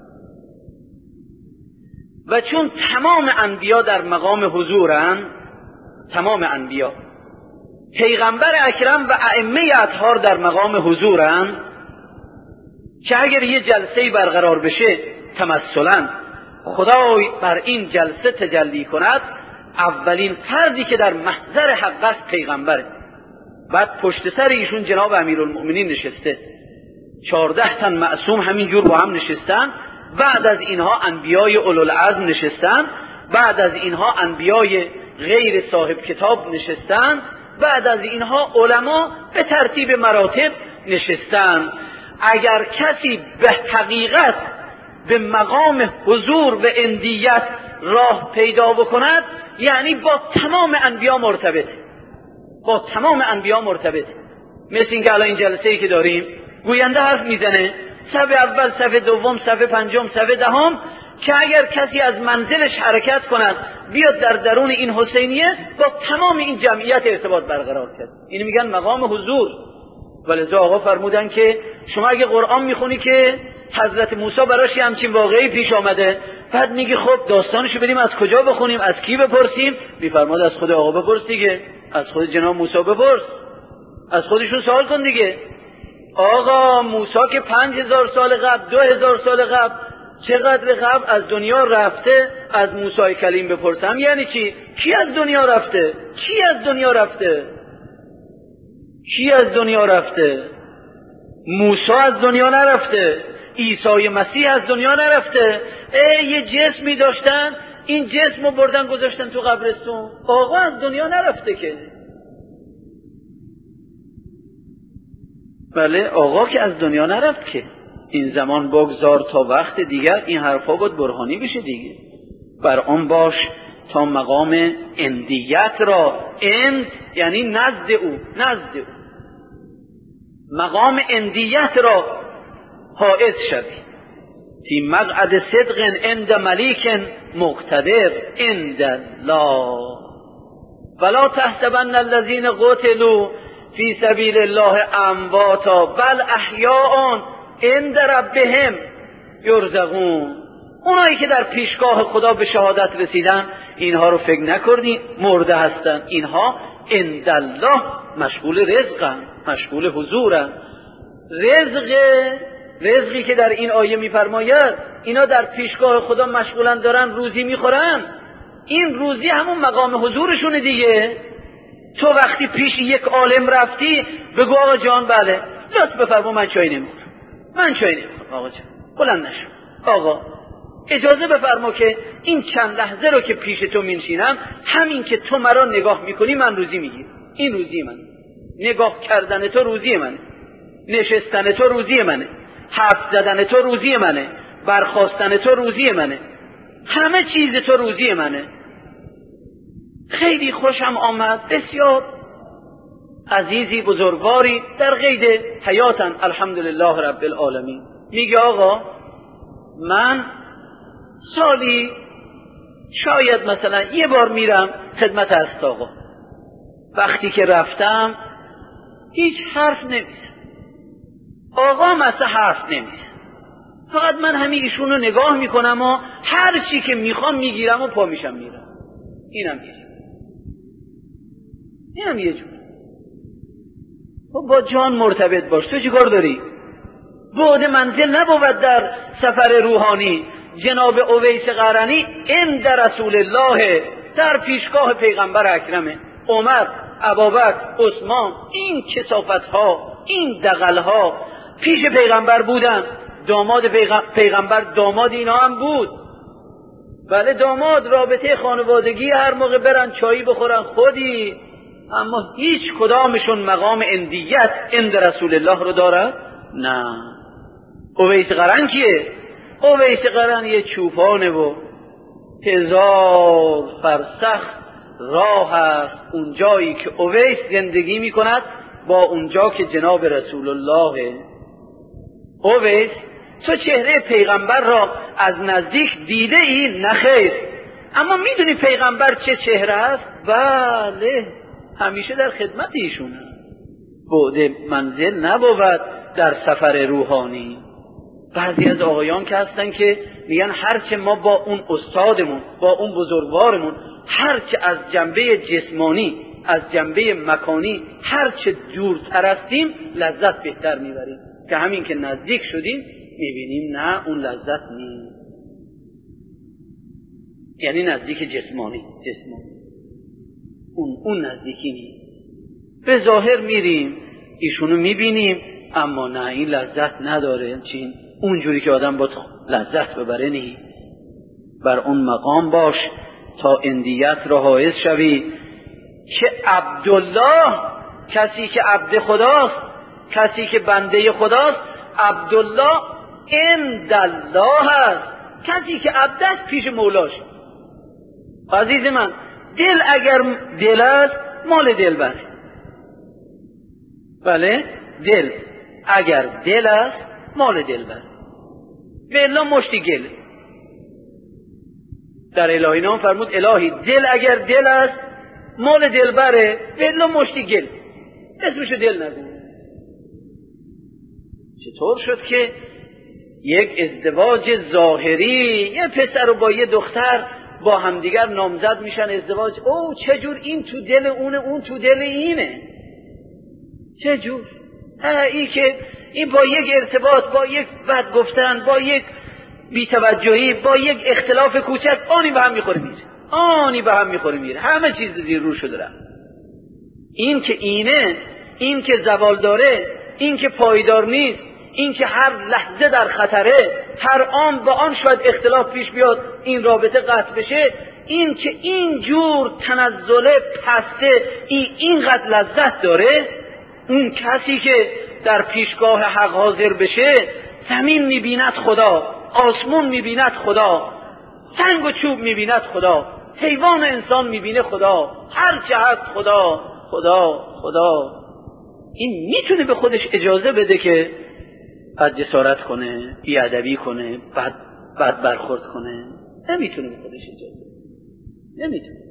و چون تمام انبیا در مقام حضورن، تمام انبیا، پیغمبر اکرم و ائمه اطهار در مقام حضورن، که اگر یه جلسه‌ای برقرار بشه تمثلا خدای بر این جلسه تجلی کند، اولین فردی که در محضر حق است پیغمبره. بعد پشت سر ایشون جناب امیرالمؤمنین نشسته، 14 تن معصوم همینجور با هم نشستن. بعد از اینها انبیای اولوالعزم نشستن، بعد از اینها انبیای غیر صاحب کتاب نشستن، بعد از اینها علما به ترتیب مراتب نشستن. اگر کسی به حقیقت به مقام حضور و اندیت راه پیدا بکند، یعنی با تمام انبیا مرتبط، با تمام انبیا مرتبط. مثل این که الان این جلسه‌ای که داریم گوینده حرف میزنه، صف اول، صف دوم، صف پنجم، صف دهم، که اگر کسی از منزلش حرکت کند بیاد در درون این حسینیه، با تمام این جمعیت ارتباط برقرار کرد. اینو میگن مقام حضور. ولذا آقا فرمودن که شما اگه قرآن میخونی که حضرت موسی براش همچین واقعی پیش آمده، بعد میگی خب داستانشو بریم از کجا بخونیم، از کی بپرسیم؟ میفرماد از خود آقا بپرس دیگه، از خود جناب موسی بپرس، از خودشون سوال کن دیگه. آقا موسی که 5000 سال قبل 2000 سال قبل چقدر قبل از دنیا رفته، از موسی کلیم بپرسم یعنی چی؟ کی از دنیا رفته؟ کی از دنیا رفته؟ کی از دنیا رفته؟ موسی از دنیا نرفته، عیسی مسیح از دنیا نرفته. یه جسمی داشتن، این جسمو بردن گذاشتن تو قبرستون. آقا از دنیا نرفته که. بله آقا که از دنیا نرفت که. این زمان بگذار تا وقت دیگر این حرفا باید برهانی بشه دیگه. بر آن باش تا مقام اندیت را، اند یعنی نزد او، نزد او مقام اندیت را حائز شوی. فی مقعد صدق عند ملیک مقتدر عند الله ولا تحسبن الذین قتلوا فی سبیل الله امواتا بل احیاء عند ربهم یرزقون. اونایی که در پیشگاه خدا به شهادت رسیدن اینها رو فکر نکنید مرده هستن، اینها عند الله مشغول رزقن، مشغول حضورن. رزقی که در این آیه میفرماید اینا در پیشگاه خدا مشغولن، دارن روزی میخورن. این روزی همون مقام حضورشونه دیگه. تو وقتی پیش یک عالم رفتی بگو آقا جان بله لطف بفرما من چای نمیخورم، من چای نمیخورم آقا جان، بلند نشو آقا اجازه بفرما که این چند لحظه رو که پیش تو میشینم همین که تو مرا نگاه میکنی من روزی میگیرم. این روزی منه، نگاه کردن تو روزی منه، نشستن تو روزی منه، حرف زدن تو روزی منه، برخاستن تو روزی منه، همه چیز تو روزی منه. خیلی خوشم آمد، بسیار عزیزی بزرگواری در قید حیاتن الحمدلله رب العالمین میگه آقا من سالی شاید مثلا یه بار میرم خدمت است آقا. وقتی که رفتم هیچ حرف نمیزن، آقا مثلا حرف نمیزن، فقط من همین ایشون رو نگاه میکنم و هر چی که میخوام میگیرم و پا میشم میرم. اینم یه جور. با جان مرتبط باش. تو چیکار داری؟ بعد منزل نبود در سفر روحانی. جناب اویس قرنی عند رسول الله در پیشگاه پیغمبر اکرمه. عمر، ابوبکر، عثمان، این کثافت ها، این دغل ها پیش پیغمبر بودن. داماد پیغمبر داماد اینا هم بود. بله داماد، رابطه خانوادگی، هر موقع برن چایی بخورن خودی، اما هیچ کدامشون مقام اندیت عند رسول الله رو داره؟ نه. اویس قرن کیه؟ اویس قرن یه چوپانه و 1000 فرسخ راه است اون جایی که اویس زندگی میکند با اونجا که جناب رسول الله. اویس تو چهره پیغمبر را از نزدیک دیده ای؟ نخیر. اما میدونی پیغمبر چه چهره است؟ بله همیشه در خدمت ایشونه. بعد منزل نبود در سفر روحانی. بعضی از آقایان که هستن که میگن هرچه ما با اون استادمون، با اون بزرگوارمون، هرچه از جنبه جسمانی، از جنبه مکانی هرچه دورتر هستیم لذت بهتر میبریم، که همین که نزدیک شدیم میبینیم نه اون لذت نیست. یعنی نزدیک جسمانی اون نزدیکی نیست. به ظاهر میریم ایشونو میبینیم اما نه این لذت نداره. چین اونجوری که آدم با لذت ببره نیست. بر اون مقام باش تا اندیت را حائز شوی که عبدالله، کسی که عبد خداست، کسی که بنده خداست، عبدالله عند الله است. کسی که عبد است پیش مولاش. عزیز من دل اگر دل است مال دلبر. بله دل اگر دل است مال دلبر، والا مشتی گل. در الهی نام فرمود الهی دل اگر دل است مال دلبره، والا مشتی گل. اسمشو دل نگو. چطور شد که یک ازدواج ظاهری، یه پسر و با یه دختر با همدیگر نامزد میشن ازدواج، او چجور این تو دل اونه اون تو دل اینه؟ چجور؟ این که این با یک ارتباط، با یک بد گفتن، با یک بی‌توجهی، با یک اختلاف کوچک آنی به هم میخوره میره، همه چیز زیر رو شده رفت. این که اینه، این که زوال داره، این که پایدار نیست، این که هر لحظه در خطره، هر آن با آن شاید اختلاف پیش بیاد این رابطه قطع بشه، این که این جور تنزل پسته اینقدر لذت داره، اون کسی که در پیشگاه حق حاضر بشه زمین میبیند خدا، آسمون میبیند خدا، سنگ و چوب میبیند خدا، حیوان و انسان میبینه خدا، هر چه هست خدا خدا خدا. این میتونه به خودش اجازه بده که بد جسارت کنه، بیادبی کنه، بد برخورد کنه؟ نمیتونه به خودش اجازه بده.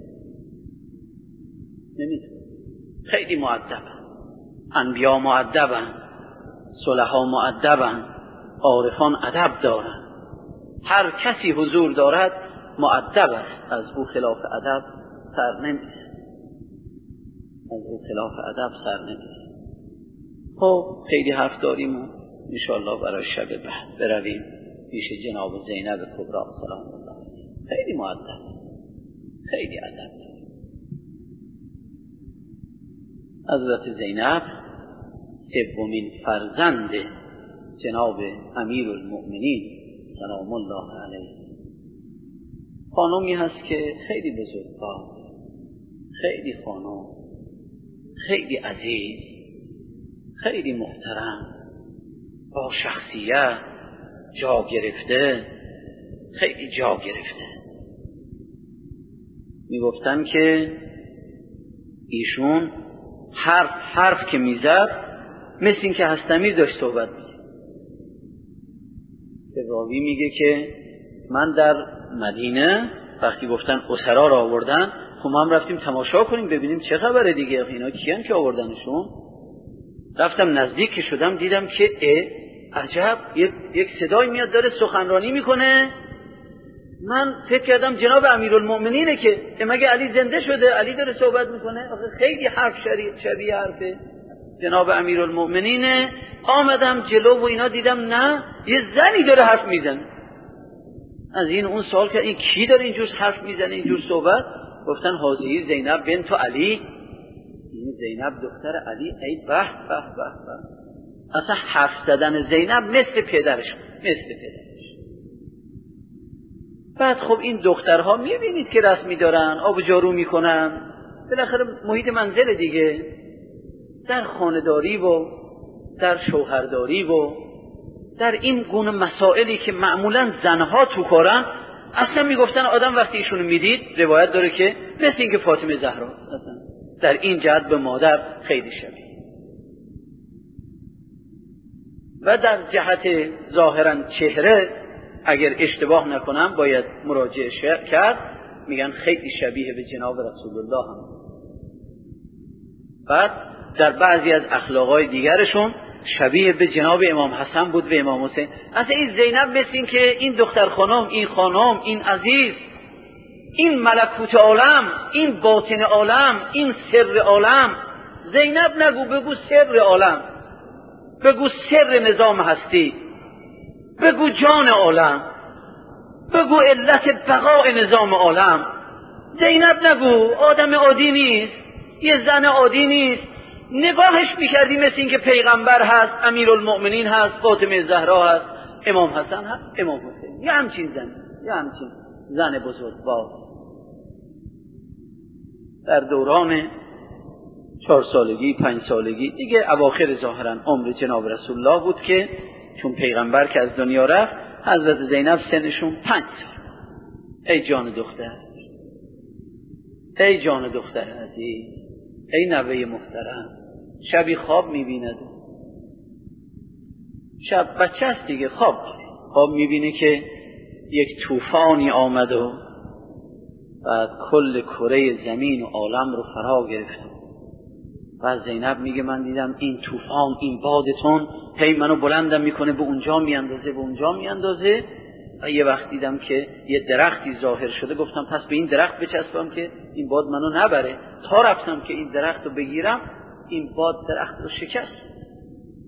نمیتونه. خیلی مؤدبن، انبیا مؤدبن، صلحا مؤدبن، عارفان ادب دارن. هر کسی حضور دارد مؤدب است، از او خلاف ادب سر نمیره. خب خیلی حرف داریم و انشاءالله برای شب بعد برویم پیش جناب زینب کبری سلام الله علیها. خیلی مؤدب، خیلی ادب. حضرت زینب سومین فرزند جناب امیرالمؤمنین سلام الله علیه، خانمی هست که خیلی بزرگوار، خیلی خانم، خیلی عزیز، خیلی محترم، با شخصیت، جا گرفته، خیلی جا گرفته. میگفتن که ایشون حرف که میزد مثل این که هستمیر داشت صحبت میکرد. راوی میگه که من در مدینه وقتی گفتن اسرا را آوردن، خب ما هم رفتیم تماشا کنیم ببینیم چه خبره دیگه، اینا کیان که آوردنشون. رفتم نزدیک که شدم دیدم که عجب، یک صدای میاد داره سخنرانی میکنه. من فکر کردم جناب امیرالمؤمنینه که مگه علی زنده شده، علی داره صحبت میکنه. آخه خیلی حرف شبیه حرف جناب امیرالمؤمنینه. آمدم جلو و اینا دیدم نه، یه زنی داره حرف میزنه. از این اون سوال کرد این کی داره اینجور حرف میزنه، اینجور صحبت؟ گفتن حاضی زینب بنت علی، این زینب دختر علی. ای به به به به، اصلا حرف زدن زینب مثل پدرش. بعد خب این دخترها میبینید که رسمی دارن، آب جارو میکنن، بالاخره محیط منزل دیگه، در خانه‌داری و در شوهرداری و در این گونه مسائلی که معمولا زنها تو کارن، اصلا میگفتن آدم وقتی ایشونو میدید، روایت داره که مثل این که فاطمه زهرا اصلا در این جهت به مادر خیلی شبیه. و در جهت ظاهرا چهره اگر اشتباه نکنم باید مراجعه کرد، میگن خیلی شبیه به جناب رسول الله هم. بعد در بعضی از اخلاقای دیگرشون شبیه به جناب امام حسن بود و امام حسین. اصلا این زینب مثل این که این دختر خانم، این خانم، این عزیز، این ملکوت عالم، این باطن عالم، این سر عالم. زینب نگو، بگو سر عالم، بگو سر نظام هستی، بگو جان عالم، بگو علت بقاء نظام عالم. زینب نگو، آدم عادی نیست، یه زن عادی نیست. نگاهش میکردی مثل این که پیغمبر هست، امیرالمؤمنین هست، فاطمه زهرا هست، امام حسن هست، امام حسین. یه همچین زن بزرگوار. در دوران 4 سالگی 5 سالگی دیگه اواخر ظاهرا عمر جناب رسول الله بود که چون پیغمبر که از دنیا رفت، حضرت زینب سنشون 5 سال. ای جان دختر، ای جان دختر عزیز، ای نوه محترم، شبی خواب میبیند، شب بچه است دیگه، خواب میبینه که یک طوفانی آمد و بعد کل کره زمین و عالم رو فرا گرفت. و زینب میگه من دیدم این طوفان، این بادتون هی منو بلندم میکنه، به اونجا میاندازه و یه وقت دیدم که یه درختی ظاهر شده، گفتم پس به این درخت بچسبم که این باد منو نبره. تا رفتم که این درخت رو بگیرم، این باد درخت رو شکست.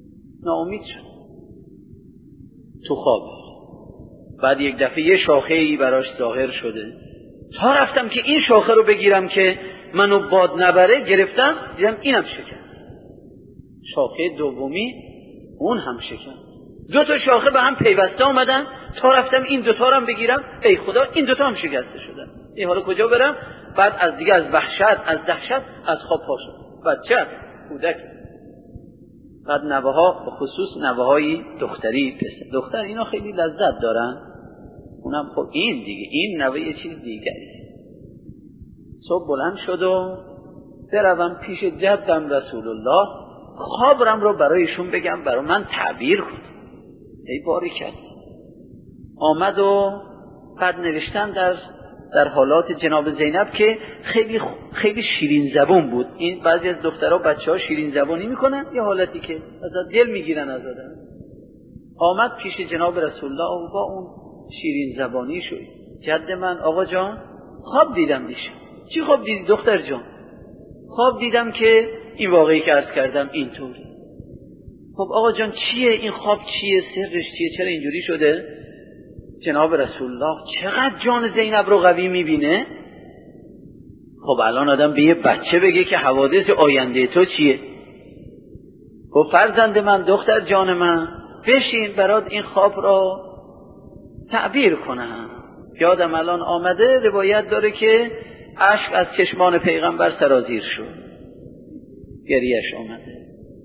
ناامید شد تو خواب. بعد یک دفعه یه شاخه‌ای براش ظاهر شده، تا رفتم که این شاخه رو بگیرم که منو باد نبره، گرفتم دیدم اینم شکست. شاخه دومی اون هم شکست. دو تا شاخه به هم پیوسته اومدن، تا رفتم این دوتا رو هم بگیرم، ای خدا این دوتا هم شکسته شدن. این حالا کجا برم؟ بعد از دیگه از وحشت، از دهشت از خواب پا شد. بچه کودک. بعد نوه‌ها، به خصوص نوه‌های دختری، دختر اینا خیلی لذت دارن. اونم خب این دیگه، این نوه یه چیز دیگری. صبح بلند شد و بروم پیش جدم رسول الله، خوابم رو برایشون بگم، برای من تعبیر کن. ای باری کرد. آمد و بعد نوشتن در حالات جناب زینب که خیلی شیرین زبون بود. این بعضی از دخترها بچه‌ها شیرین زبونی میکنن، یه حالتی که از دل میگیرن از آدم. آمد پیش جناب رسول الله و با اون شیرین زبانی شد. جد من: آقا جان خواب دیدم دیشب. چی خواب دیدی دختر جان؟ خواب دیدم که این واقعی که عرض کردم اینطوری. خب آقا جان چیه این خواب، چیه سرش چیه، چرا اینجوری شده؟ جناب رسول الله چقدر جان زینب رو قوی میبینه. خب الان آدم به یه بچه بگه که حوادث آینده تو چیه؟ خب فرزند من، دختر جان من، بشین برات این خواب رو تعبیر کنم. یادم الان آمده روایت داره که اشک از چشمان پیغمبر سرازیر شد، گریهش آمده.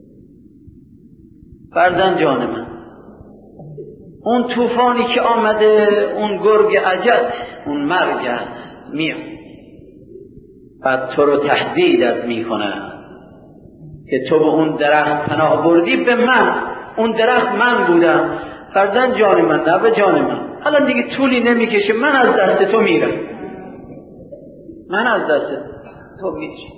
فرزند جان من، اون طوفانی که آمده، اون گرگ عجل، اون مرگ میاد، بعد تو رو تهدیدت میکنه که تو به اون درخت پناه بردی، به من، اون درخت من بودم. فرزند جان من، نوه جان من، الان دیگه طولی نمیکشه، من از دست تو میرم، من از دست تو میرم.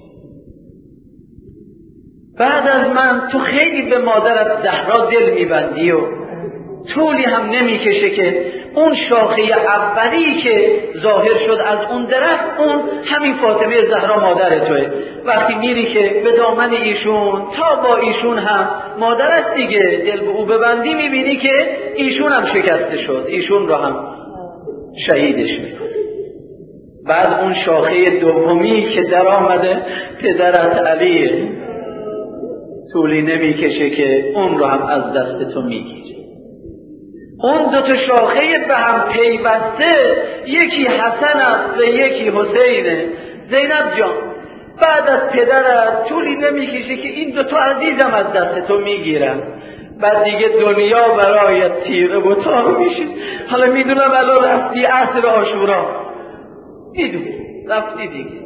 بعد از من تو خیلی به مادرت زهرا دل میبندی و طولی هم نمیکشه که اون شاخه اولی که ظاهر شد از اون درخت، اون همین فاطمه زهرا مادر توه. وقتی میری که به دامن ایشون، تا با ایشون هم مادرت دیگه، دل به او ببندی، میبینی که ایشون هم شکسته شد، ایشون رو هم شهیدش میکنه. بعد اون شاخه دومی که در آمده پدرت علیه، طولی نمیکشه که اون رو هم از دست تو میگیره. اون دو تا شاخه به هم پیوسته، یکی حسن است و یکی حسینه. زینب جان، بعد از پدرت طولی نمیکشه که این دو تا عزیزم از دست تو میگیرن. بعد دیگه دنیا برایت تیره و تار میشه. حالا میدونم الان رفتی عصر عاشورا، میدونی رفتی دیگه.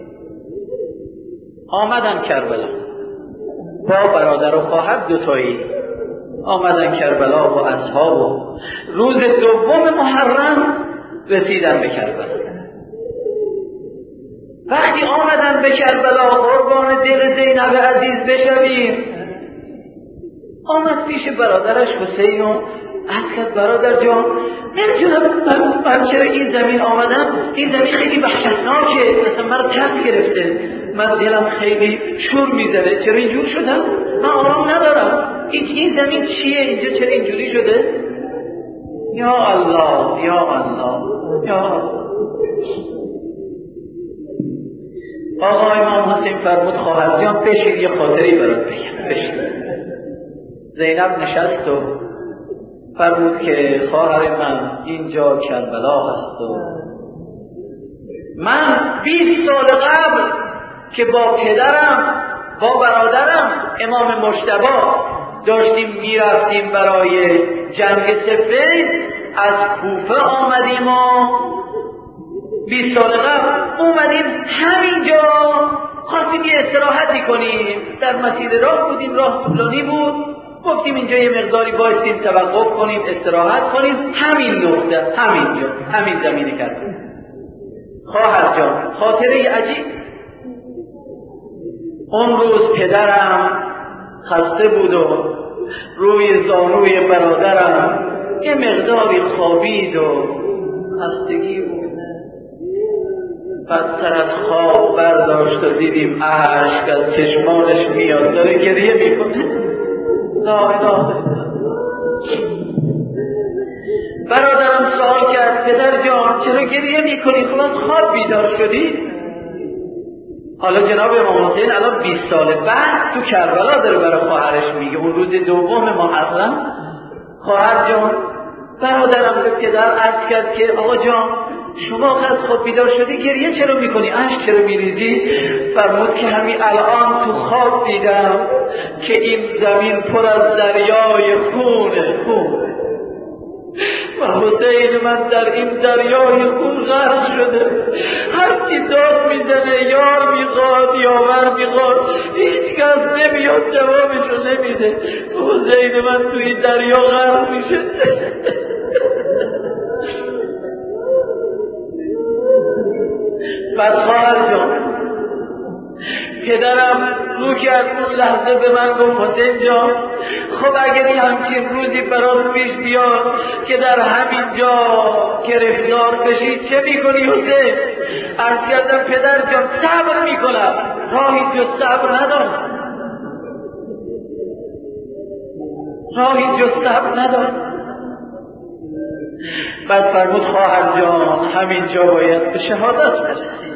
آمدم کربلا با برادر و خواهر دوتایی، آمدن کربلا و اصحاب و روز دوم محرم رسیدن به کربلا. وقتی آمدن به کربلا قربان دل زینب عزیز بشویم، آمد پیش برادرش حسین و عرض کرد: برادر جان، نمیدونم من چرا این زمین آمدم، این زمین خیلی وحشتناکه، مثلا من رو ترس گرفته، من دلم خیلی شور میزنه، چرا اینجور شدم، من آرام ندارم، این زمین چیه، اینجا چرا اینجوری شده؟ یا الله یا الله یا الله. آقا امام حسین فرمود: خواهر جان بشین یه خاطری برات بگم. بشین. زینب نشست و فرمود که خواهر من، اینجا کربلا هست و من 20 سال قبل که با پدرم، با برادرم امام مجتبی داشتیم میرفتیم برای جنگ صفین، از کوفه آمدیم و 20 سال قبل اومدیم همینجا، خواستیم یه استراحتی کنیم، در مسیر راه بودیم، راه طولانی بود، گفتیم اینجا یه مقداری بایستیم توقف کنیم، استراحت کنیم، همین نقطه، همینجا، همین زمینی کردیم. خواهر جان، خاطره عجیب، اون روز پدرم خسته بود و روی زانوی برادرم یه مقداری خوابید و خستگی بود. بعد سر از خواب برداشت و دیدیم اشک از چشمانش میاد، داره گریه میکنه. لا اله الا الله. برادرم سوال کرد پدر جان چرا گریه میکنی؟ خب از خواب بیدار شدی؟ حالا جناب امام حسین الان 20 سال بعد تو کربلا داره برای خواهرش میگه، اون روز 2 محرم خواهر جان برادرم به پدر عرض کرد که آقا جان شما از خواب بیدار شدی گریه چرا میکنی؟ اشک چرا میریزی؟ فرمود که همین الان تو خواب دیدم که این زمین پر از دریای خونه و حسین من در این دریای خون غرق شده، هرچی داد میزنه یار میخواد یاور میخواد، هیچ کس نمیاد جوابشو نمیده، حسین من توی این دریا غرق میشه. بعد خواهر جان پدرم رو کرد اون لحظه به من گفت حسین جان خب اگر این همچین روزی برات پیش بیاد که در همین جا گرفتار بشی چه میکنی حسین؟ عرض کردم پدر جان صبر میکنم، راهی جز صبر ندارم، بعد فرمود خواهر جان همین جا باید به شهادت برسی.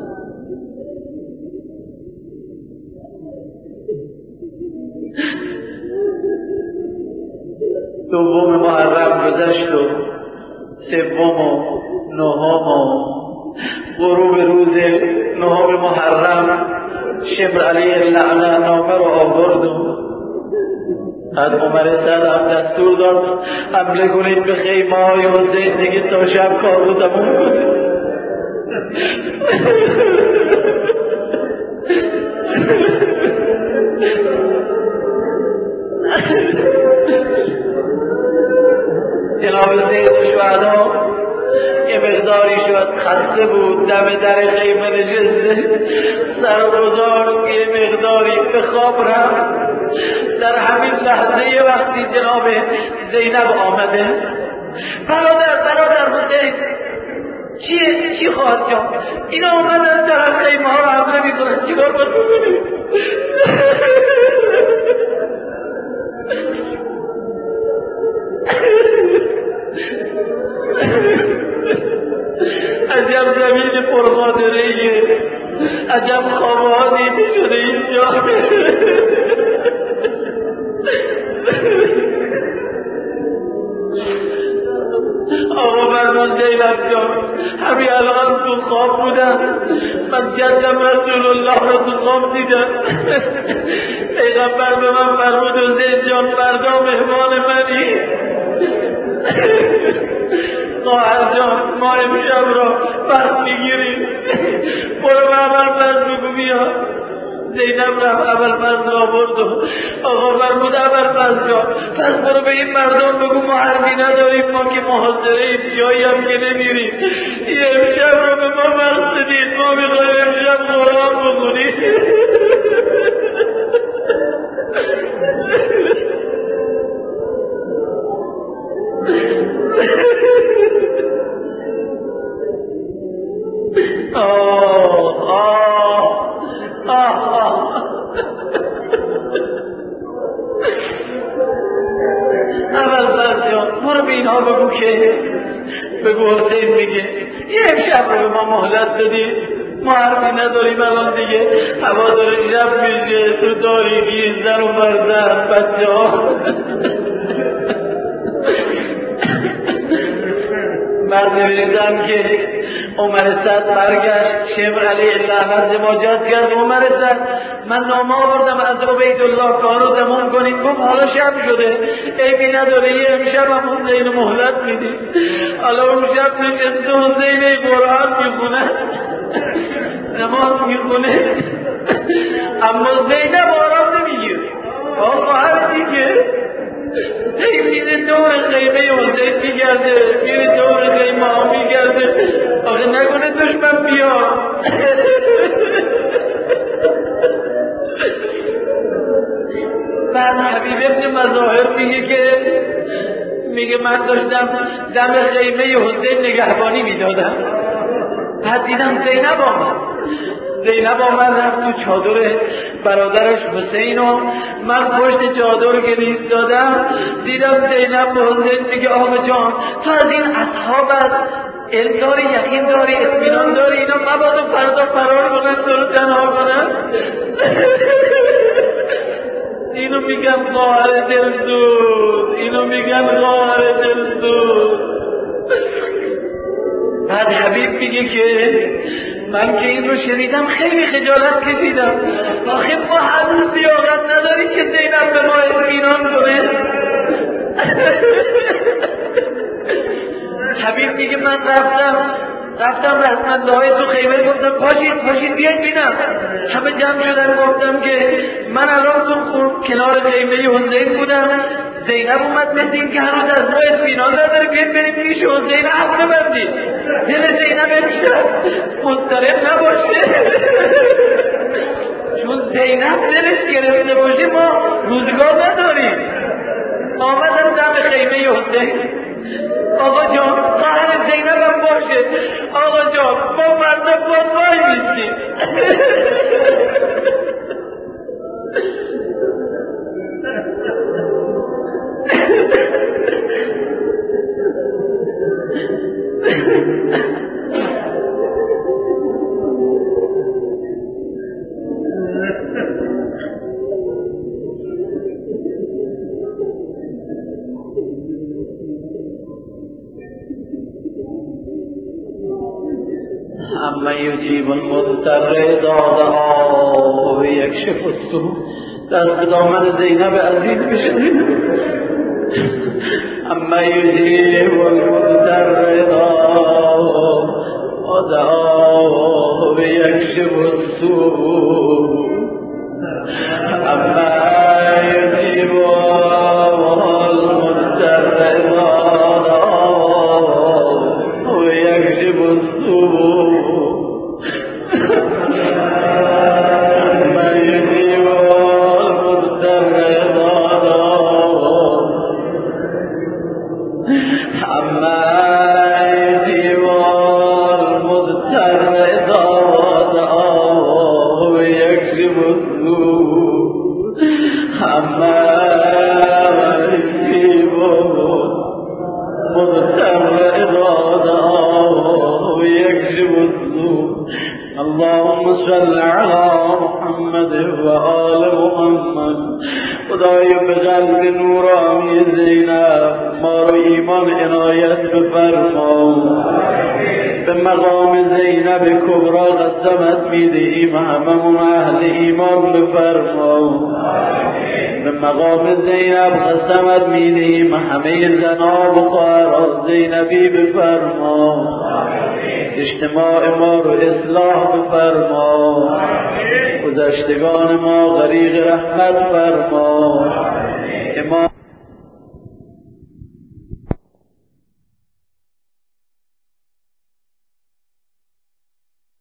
دوم محرم گذشت و سوم و نهم و غروب روز 9 محرم شمر علیه اللعنه نامه رو آورد و از عمر سعد هم دستور داد حمله کنید به خیمه های حسین دیگه تا شب کار رو تموم کنید. جناب سید شهدا یه مقداری شد خسته بود، دم در خیمه نشسته، سرگزار یه مقداری به خواب رفت. در همین لحظه یه وقتی جناب زینب آمده، برادر حسین چی خواهد جان؟ اینا آمدن در خیمه ها رو حمله میکنن، چیکار باید بکنیم؟ عجب زمین پرخاطره‌ایه، عجب خواب‌ها دیده شده اینجا. آقا فرمود زینب جان همین الان تو خواب بودم، من جدم رسول الله رو تو خواب دیدم، پیغمبر به من فرمود حسین جان فردا مهمان منی. خواهر جان ما امشب را وقت میگیریم، برو به اول فرض بگو بیا. زینب رفت اول فرض را برد و آقا فرمود اول فرض جان پس برو به این مردم بگو ما حرفی نداریم، ما که محاضره ایم جایی هم که نمیریم، این امشب را به ما وقت دید، ما میخوایم امشب قرآن بخونیم. اول فرض جان برو به اینها بگو که بگو حسین میگه یه امشب رو به ما مهلت دادی، ما حرفی نداریم الان دیگه، هوا داره شب میشه، تو تاریکی زن و فرزند بچه ها. بعد می‌بینیدم که عمر سعد برگشت، شمر علیه اللعنت مجاز کرد. عمر سعد من نامه آوردم از عبیدالله کارو تموم کنید، گفت حالا شب شده عیبی نداره، یه امشب هم حسین مهلت میدید. حالا اون شب نشسته حسین قرآن میخونه، نماز میخونه، اما زینب آرام نمیگیره. آقا هر دیگه میره دور خیمه حسین میگرده، میره دور خیمه ها میگرده، آخه نکنه دشمن بیا. بعد حبیب ابن مظاهر میگه من داشتم دم خیمه حسین نگهبانی میدادم، بعد دیدم زینب آمد، زینب آمد رفت تو چادر برادرش حسین و من پشت چادر که ایستادم دیدم زینب به حسین میگه آقا جان تو از این اصحابت علم داری، یقین داری، اطمینان داری اینا مبادا فردا فرار کنن تو رو تنها کنن. اینو میگن خواهر دلسوز، اینو میگن خواهر دلسوز. بعد حبیب میگه که من که این رو شنیدم خیلی خجالت کشیدم. آخه ما هنوز لیاقت نداری که زینب به ما اطمینان کنه. حبیب میگه من رفتم رحمت الله تو خیمه گفتم پاشید بیاید بینم. همه جمع شدن گفتم که من الان تو کنار خیمه حسین بودم، زینب اومد مثل این که هنوز از ما اطمینان نداره، بیاید بریم پیش حسین عقل بندی دل زینب امشب مضطرب نباشه. چون زینب دلش گرفته باشه ما روزگار نداریم. آمدم دم خیمه حسین، آقا جان خواهر زینب هم باشه، آقا جان ما مردا باز وای میستیم. اما یجیب المضطر اذا دعاه و یکشف السوء. در دامن زینب عزیز بشید. اما یجیب المضطر اذا دعاه و یکشف السوء. اما یجیب المضطر اذا دعاه و یکشف السوء. مقام زینب قسمت میدیم همه زناب و خواهران زینبی بفرما. اجتماع ما رو اصلاح بفرما. گذشتگان ما غریق رحمت فرما.